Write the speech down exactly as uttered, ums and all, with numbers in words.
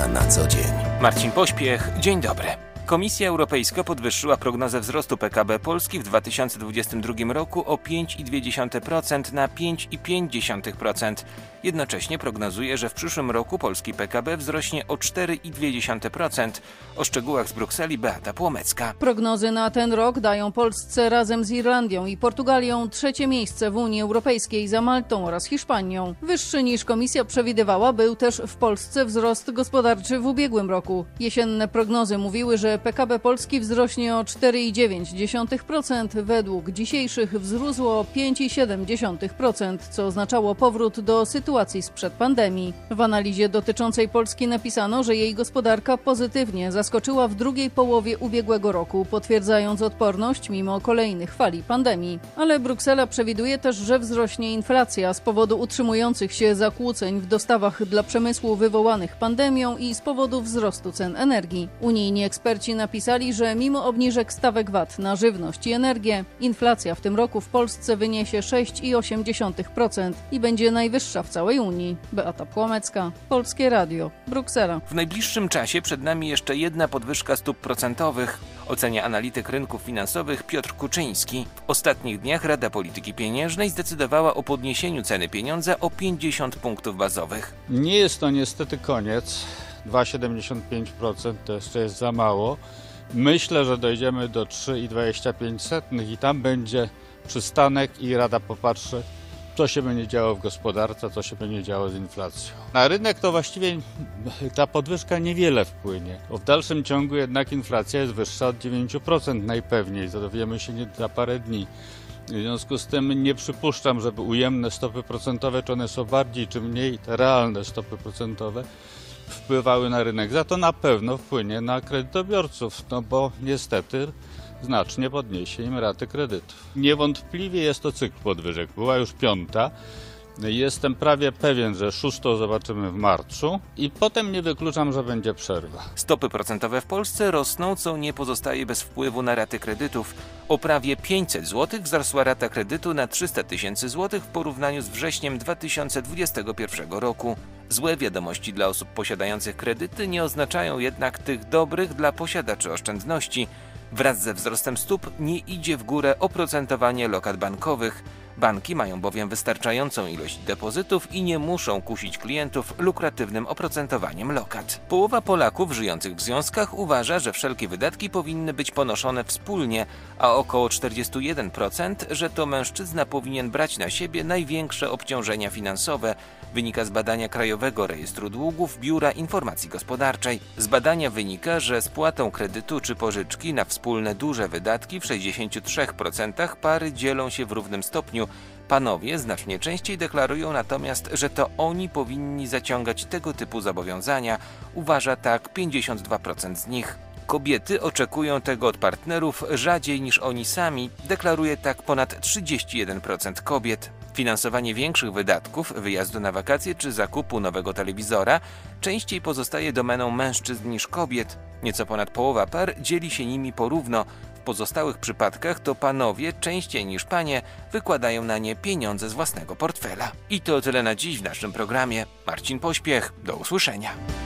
Polska na co dzień. Marcin Pośpiech, dzień dobry. Komisja Europejska podwyższyła prognozę wzrostu P K B Polski w dwa tysiące dwudziestym drugim roku o pięć przecinek dwa procent na pięć przecinek pięć procent. Jednocześnie prognozuje, że w przyszłym roku polski P K B wzrośnie o cztery przecinek dwa procent. O szczegółach z Brukseli Beata Płomecka. Prognozy na ten rok dają Polsce razem z Irlandią i Portugalią trzecie miejsce w Unii Europejskiej za Maltą oraz Hiszpanią. Wyższy niż komisja przewidywała był też w Polsce wzrost gospodarczy w ubiegłym roku. Jesienne prognozy mówiły, że P K B Polski wzrośnie o cztery przecinek dziewięć procent, według dzisiejszych wzrósł o pięć przecinek siedem procent, co oznaczało powrót do sytuacji sprzed pandemii. W analizie dotyczącej Polski napisano, że jej gospodarka pozytywnie zaskoczyła w drugiej połowie ubiegłego roku, potwierdzając odporność mimo kolejnych fali pandemii. Ale Bruksela przewiduje też, że wzrośnie inflacja z powodu utrzymujących się zakłóceń w dostawach dla przemysłu wywołanych pandemią i z powodu wzrostu cen energii. Unijni eksperci napisali, że mimo obniżek stawek V A T na żywność i energię, inflacja w tym roku w Polsce wyniesie sześć przecinek osiem procent i będzie najwyższa w całej Unii. Beata Płomecka, Polskie Radio, Bruksela. W najbliższym czasie przed nami jeszcze jedna podwyżka stóp procentowych, ocenia analityk rynków finansowych Piotr Kuczyński. W ostatnich dniach Rada Polityki Pieniężnej zdecydowała o podniesieniu ceny pieniądza o pięćdziesiąt punktów bazowych. Nie jest to niestety koniec. dwa przecinek siedemdziesiąt pięć procent to jeszcze jest za mało. Myślę, że dojdziemy do trzy przecinek dwadzieścia pięć i tam będzie przystanek i Rada popatrzy, co się będzie działo w gospodarce, co się będzie działo z inflacją. Na rynek to właściwie ta podwyżka niewiele wpłynie, bo w dalszym ciągu jednak inflacja jest wyższa od dziewięć procent najpewniej, to dowiemy się nie za parę dni. W związku z tym nie przypuszczam, żeby ujemne stopy procentowe, czy one są bardziej czy mniej, te realne stopy procentowe, wpływały na rynek. Za to na pewno wpłynie na kredytobiorców, no bo niestety znacznie podniesie im raty kredytów. Niewątpliwie jest to cykl podwyżek. Była już piąta. Jestem prawie pewien, że szóstą zobaczymy w marcu i potem nie wykluczam, że będzie przerwa. Stopy procentowe w Polsce rosną, co nie pozostaje bez wpływu na raty kredytów. O prawie pięćset złotych wzrosła rata kredytu na trzysta tysięcy złotych w porównaniu z wrześniem dwa tysiące dwudziestego pierwszego roku. Złe wiadomości dla osób posiadających kredyty nie oznaczają jednak tych dobrych dla posiadaczy oszczędności. Wraz ze wzrostem stóp nie idzie w górę oprocentowanie lokat bankowych. Banki mają bowiem wystarczającą ilość depozytów i nie muszą kusić klientów lukratywnym oprocentowaniem lokat. Połowa Polaków żyjących w związkach uważa, że wszelkie wydatki powinny być ponoszone wspólnie, a około czterdzieści jeden procent, że to mężczyzna powinien brać na siebie największe obciążenia finansowe, wynika z badania Krajowego Rejestru Długów Biura Informacji Gospodarczej. Z badania wynika, że spłatą kredytu czy pożyczki na wspólne duże wydatki w sześćdziesięciu trzech procentach pary dzielą się w równym stopniu. Panowie znacznie częściej deklarują natomiast, że to oni powinni zaciągać tego typu zobowiązania. Uważa tak pięćdziesiąt dwa procent z nich. Kobiety oczekują tego od partnerów rzadziej niż oni sami, deklaruje tak ponad trzydzieści jeden procent kobiet. Finansowanie większych wydatków, wyjazdu na wakacje czy zakupu nowego telewizora częściej pozostaje domeną mężczyzn niż kobiet. Nieco ponad połowa par dzieli się nimi porówno. W pozostałych przypadkach to panowie częściej niż panie wykładają na nie pieniądze z własnego portfela. I to tyle na dziś w naszym programie. Marcin Pośpiech, do usłyszenia.